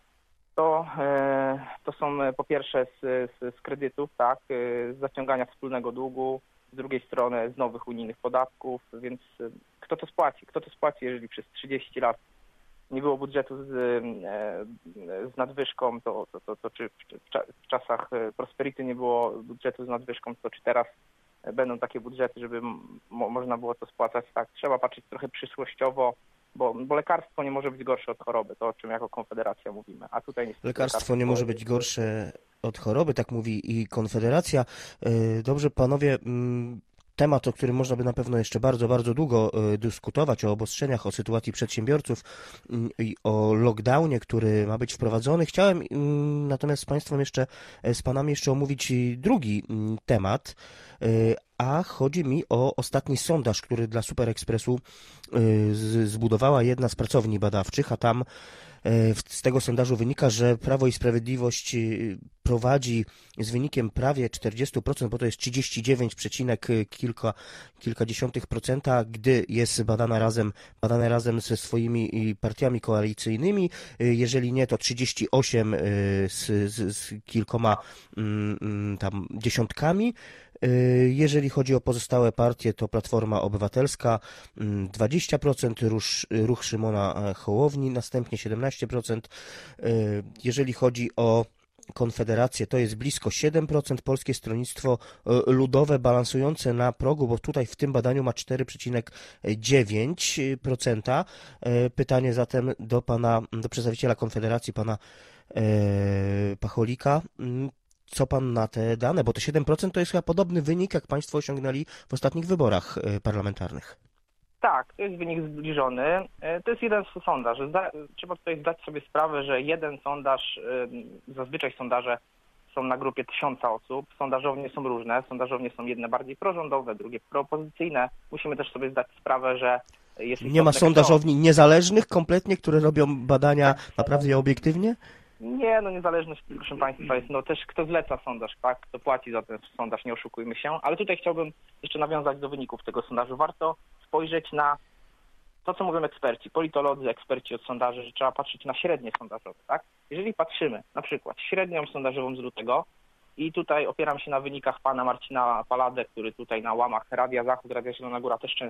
to, to są po pierwsze z, z, z kredytów, tak, z zaciągania wspólnego długu, z drugiej strony z nowych unijnych podatków, więc kto to spłaci? Kto to spłaci, jeżeli przez trzydzieści lat nie było budżetu z, z nadwyżką, to, to, to, to czy w czasach prosperity nie było budżetu z nadwyżką, to czy teraz będą takie budżety, żeby mo, można było to spłacać? Tak, trzeba patrzeć trochę przyszłościowo, bo, bo lekarstwo nie może być gorsze od choroby, to o czym jako Konfederacja mówimy. A tutaj niestety lekarstwo, lekarstwo nie może być gorsze od choroby, tak mówi i Konfederacja. Dobrze, panowie, temat, o którym można by na pewno jeszcze bardzo, bardzo długo dyskutować, o obostrzeniach, o sytuacji przedsiębiorców i o lockdownie, który ma być wprowadzony. Chciałem natomiast z Państwem jeszcze, z Panami jeszcze omówić drugi temat, a chodzi mi o ostatni sondaż, który dla Super Expressu zbudowała jedna z pracowni badawczych, a tam z tego sondażu wynika, że Prawo i Sprawiedliwość prowadzi z wynikiem prawie czterdzieści procent, bo to jest trzydzieści dziewięć przecinek kilka, kilkadziesiątych procenta, gdy jest badana razem, badane razem ze swoimi partiami koalicyjnymi. Jeżeli nie, to trzydzieści osiem z, z, z kilkoma tam dziesiątkami. Jeżeli chodzi o pozostałe partie, to Platforma Obywatelska dwadzieścia procent, ruch, ruch Szymona Hołowni następnie siedemnaście procent. Jeżeli chodzi o Konfederację, to jest blisko siedem procent, Polskie Stronnictwo Ludowe balansujące na progu, bo tutaj w tym badaniu ma cztery przecinek dziewięć procent. Pytanie zatem do pana, do przedstawiciela Konfederacji, pana Pacholika. Co pan na te dane? Bo to siedem procent to jest chyba podobny wynik, jak państwo osiągnęli w ostatnich wyborach parlamentarnych. Tak, to jest wynik zbliżony. To jest jeden sondaż. Zda- trzeba tutaj zdać sobie sprawę, że jeden sondaż, zazwyczaj sondaże są na grupie tysiąca osób. Sondażownie są różne. Sondażownie są jedne bardziej prorządowe, drugie proopozycyjne. Musimy też sobie zdać sprawę, że jest... Nie ma sondażowni kto... niezależnych kompletnie, które robią badania naprawdę obiektywnie? Nie, no niezależność, proszę Państwa, jest no też kto zleca sondaż, tak? Kto płaci za ten sondaż, nie oszukujmy się. Ale tutaj chciałbym jeszcze nawiązać do wyników tego sondażu. Warto spojrzeć na to, co mówią eksperci, politolodzy, eksperci od sondaży, że trzeba patrzeć na średnie sondażowe, tak? Jeżeli patrzymy na przykład średnią sondażową z lutego i tutaj opieram się na wynikach pana Marcina Paladę, który tutaj na łamach Radia Zachód, Radia Zielona Góra też często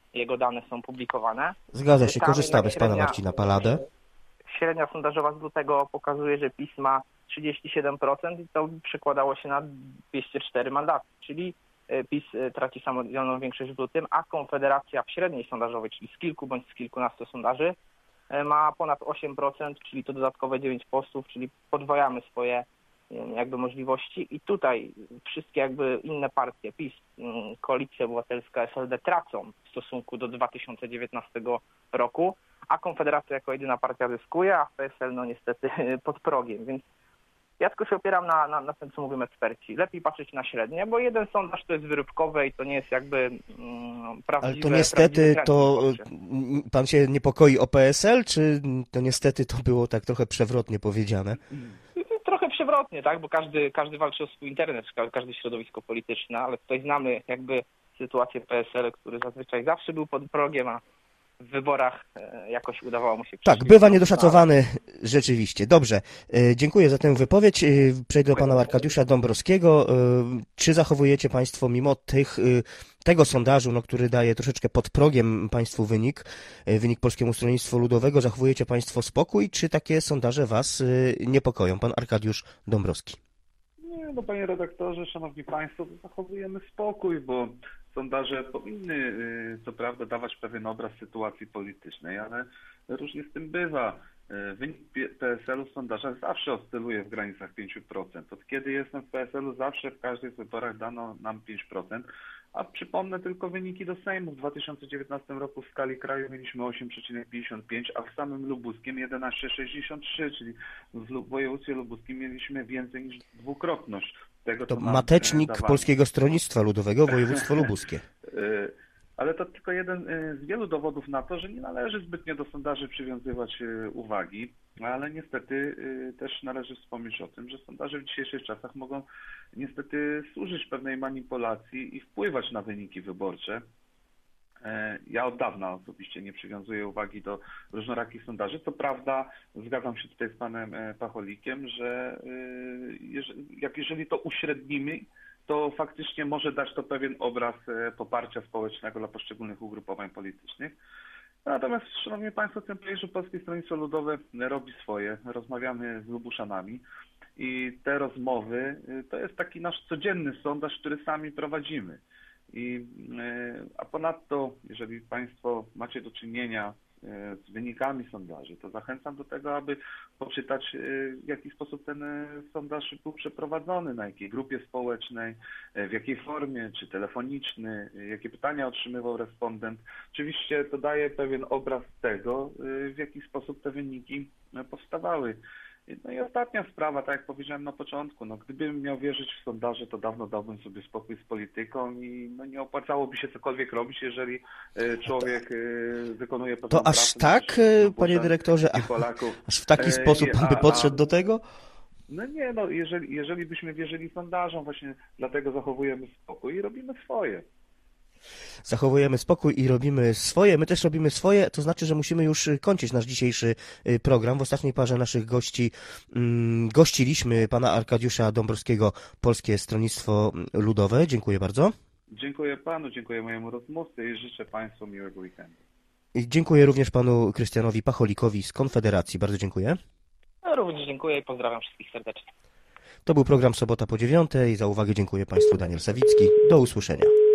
jego dane są publikowane. Zgadza się, Tam korzystamy jednak z pana średnia- Marcina Paladę. Średnia sondażowa z lutego pokazuje, że PiS ma trzydzieści siedem procent i to przekładało się na dwieście cztery mandaty, czyli e, PiS e, traci samodzielną większość w lutym, a Konfederacja w średniej sondażowej, czyli z kilku bądź z kilkunastu sondaży, e, ma ponad osiem procent, czyli to dodatkowe dziewięć postów, czyli podwajamy swoje e, jakby możliwości i tutaj wszystkie jakby inne partie, PiS, m, Koalicja Obywatelska, S L D tracą w stosunku do dwa tysiące dziewiętnastego roku, a Konfederacja jako jedyna partia zyskuje, a P S L no niestety pod progiem, więc ja tylko się opieram na, na, na tym, co mówią eksperci. Lepiej patrzeć na średnie, bo jeden sondaż to jest wyrywkowe i to nie jest jakby mm, prawdziwe. Ale to niestety prawdziwy to trend w Polsce. pan się niepokoi o P S L, czy to niestety to było tak trochę przewrotnie powiedziane? Trochę przewrotnie, tak, bo każdy, każdy walczy o swój internet, ka- każde środowisko polityczne, ale tutaj znamy jakby sytuację P S L, który zazwyczaj zawsze był pod progiem, a w wyborach e, jakoś udawało mu się Tak, przejść. bywa niedoszacowany rzeczywiście. Dobrze, e, dziękuję za tę wypowiedź. E, Przejdę do pana Arkadiusza Dąbrowskiego. E, Czy zachowujecie państwo mimo tych, e, tego sondażu, no, który daje troszeczkę pod progiem państwu wynik, e, wynik Polskiemu Stronnictwu Ludowego, zachowujecie państwo spokój, czy takie sondaże was e, niepokoją? Pan Arkadiusz Dąbrowski. Nie, no panie redaktorze, szanowni państwo, zachowujemy spokój, bo sondaże powinny y, co prawda dawać pewien obraz sytuacji politycznej, ale różnie z tym bywa. Y, Wynik P S L u w sondażach zawsze oscyluje w granicach pięć procent. Od kiedy jestem w P S L u zawsze w każdych wyborach dano nam pięć procent, a przypomnę tylko wyniki do Sejmu. W dwa tysiące dziewiętnastym roku w skali kraju mieliśmy osiem przecinek pięćdziesiąt pięć, a w samym lubuskim jedenaście przecinek sześćdziesiąt trzy, czyli w województwie lubuskim mieliśmy więcej niż dwukrotność tego, To co nam matecznik dawano. Polskiego Stronnictwa Ludowego, województwo lubuskie. Y, Ale to tylko jeden y, z wielu dowodów na to, że nie należy zbytnio do sondaży przywiązywać y, uwagi, ale niestety y, też należy wspomnieć o tym, że sondaże w dzisiejszych czasach mogą niestety służyć pewnej manipulacji i wpływać na wyniki wyborcze. Ja od dawna osobiście nie przywiązuję uwagi do różnorakich sondaży. Co prawda zgadzam się tutaj z panem Pacholikiem, że jeżeli, jak jeżeli to uśrednimy, to faktycznie może dać to pewien obraz poparcia społecznego dla poszczególnych ugrupowań politycznych. Natomiast, szanowni państwo, chcę powiedzieć, że Polskie Stronnictwo Ludowe robi swoje. Rozmawiamy z Lubuszanami i te rozmowy to jest taki nasz codzienny sondaż, który sami prowadzimy. I, a ponadto, jeżeli państwo macie do czynienia z wynikami sondaży, to zachęcam do tego, aby poczytać, w jaki sposób ten sondaż był przeprowadzony, na jakiej grupie społecznej, w jakiej formie, czy telefoniczny, jakie pytania otrzymywał respondent. Oczywiście to daje pewien obraz tego, w jaki sposób te wyniki powstawały. No i ostatnia sprawa, tak jak powiedziałem na początku, no gdybym miał wierzyć w sondaże, to dawno dałbym sobie spokój z polityką i no nie opłacałoby się cokolwiek robić, jeżeli człowiek wykonuje pewną To aż pracę, tak, no, panie dyrektorze, i Polaków. aż w taki sposób pan by podszedł do tego? No nie, no jeżeli, jeżeli byśmy wierzyli sondażom, właśnie dlatego zachowujemy spokój i robimy swoje. Zachowujemy spokój i robimy swoje. My też robimy swoje, to znaczy, że musimy już kończyć nasz dzisiejszy program. W ostatniej parze naszych gości mm, gościliśmy pana Arkadiusza Dąbrowskiego, Polskie Stronnictwo Ludowe. Dziękuję bardzo. Dziękuję panu, dziękuję mojemu rozmówcy i życzę państwu miłego weekendu. I dziękuję również panu Krystianowi Pacholikowi z Konfederacji. Bardzo dziękuję. Ja również dziękuję i pozdrawiam wszystkich serdecznie. To był program Sobota po dziewiątej. Za uwagę dziękuję państwu. Daniel Sawicki. Do usłyszenia.